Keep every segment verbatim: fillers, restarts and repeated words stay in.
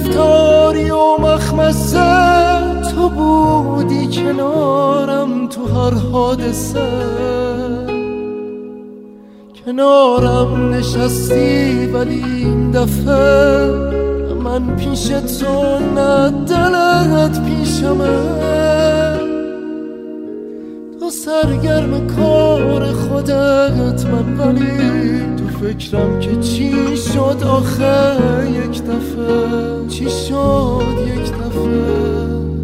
گرفتاری و مخمسه، تو بودی کنارم تو هر حادثه، کنارم نشستی ولی این دفعه من پیش تو نه دلت پیشمه. تو سرگرم کار خودت من ولی تو فکرم که چی شد آخه یک دفعه، چی شد یک دفعه.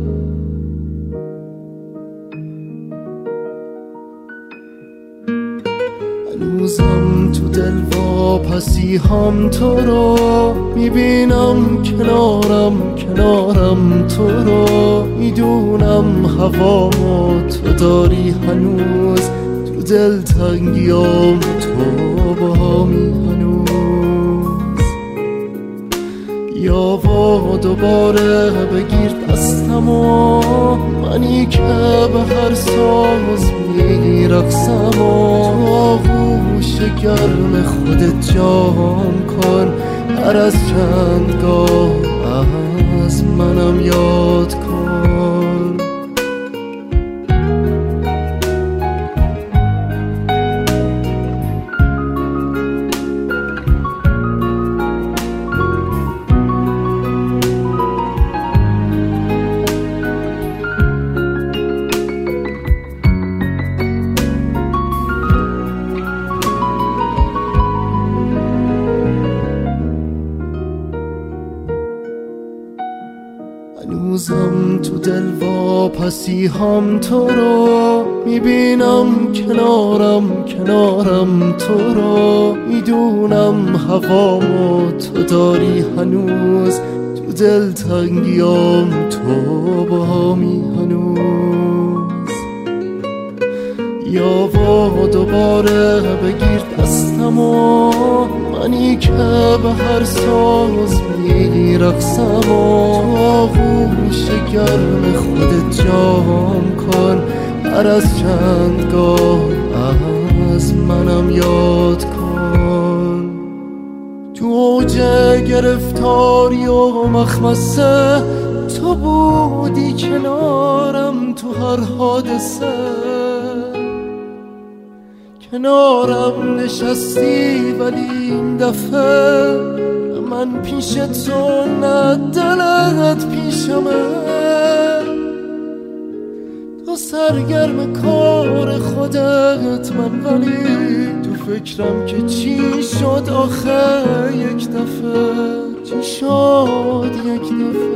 هنوزم تو دل واپسی هم تو رو میبینم، کنارم کنارم تو رو میدونم، هوامو تو داری هنوز، تو دل تنگیام تو با می هنوز. یا و دوباره بگیر دستمو، منی که به هر ساز میرقصم، آغوش گرم خودت جام کن، هر از چند گاه از منم یاد کن. هنوزم تو دل واپسی هم تو رو میبینم، کنارم کنارم تو رو میدونم، هوامو تو داری هنوز، تو دل تنگیام تو با می هنوز. یا و دوباره بگیر دستمو، منی که به هر ساز میرقصم، آغوش گرم خودت جام کن، هر از چند گاه از منم یاد کن. تو اوج گرفتاری و مخمسه، تو بودی کنارم تو هر حادثه، کنارم نشستی ولی این دفعه من پیش تو نه دلت پیشمه. تو سرگرم کار خودت من ولی تو فکرم که چی شد آخه یک دفعه، چی شد یک دفعه.